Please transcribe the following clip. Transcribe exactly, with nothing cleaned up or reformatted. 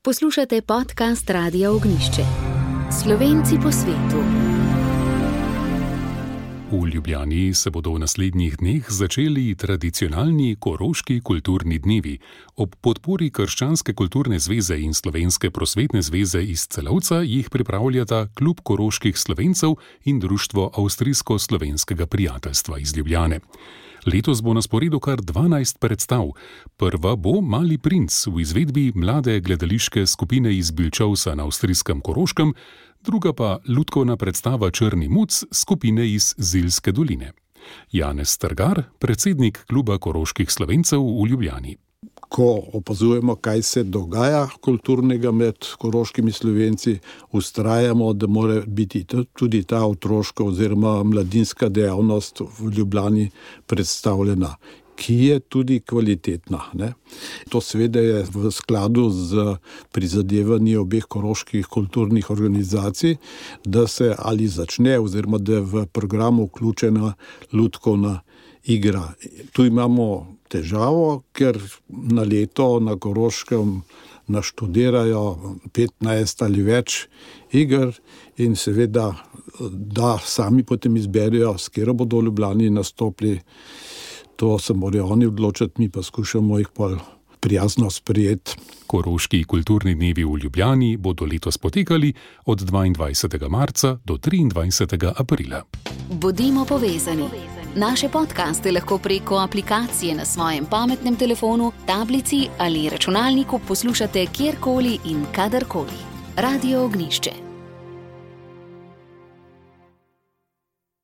Poslušate podcast Radia Ognjišče. Slovenci po svetu. V Ljubljani se bodo v naslednjih dneh začeli tradicionalni Koroški kulturni dnevi. Ob podpori Krščanske kulturne zveze in Slovenske prosvetne zveze iz Celovca jih pripravljata Klub koroških Slovencev in Društvo avstrijsko-slovenskega prijateljstva iz Ljubljane. Letos bo na sporedu kar dvanajst predstav. Prva bo Mali princ v izvedbi mlade gledališke skupine iz Bilčovsa na avstrijskem Koroškem, druga pa lutkovna predstava Črni muc skupine iz Zilske doline. Janez Strgar, predsednik Kluba koroških Slovencev v Ljubljani. Ko opazujemo, kaj se dogaja kulturnega med koroškimi Slovenci, vztrajamo, da mora biti tudi ta otroška oziroma mladinska dejavnost v Ljubljani predstavljena, ki je tudi kvalitetna. Ne? To seveda je v skladu z prizadevanji obeh koroških kulturnih organizacij, da se ali začne oziroma da je v programu vključena lutkovna igra. Tu imamo težavo, ker na leto na Koroškem naštudirajo petnajst ali več iger in seveda, da sami potem izberijo, s katero bodo v Ljubljani nastopili. To se morajo oni odločiti, mi pa skušamo jih pol prijazno sprejeti. Koroški kulturni dnevi v Ljubljani bodo letos potekali od dvaindvajsetega marca do triindvajsetega aprila. Bodimo povezani. Naše podcaste lahko preko aplikacije na svojem pametnem telefonu, tablici ali računalniku poslušate kjerkoli in kadarkoli. Radio Ognjišče.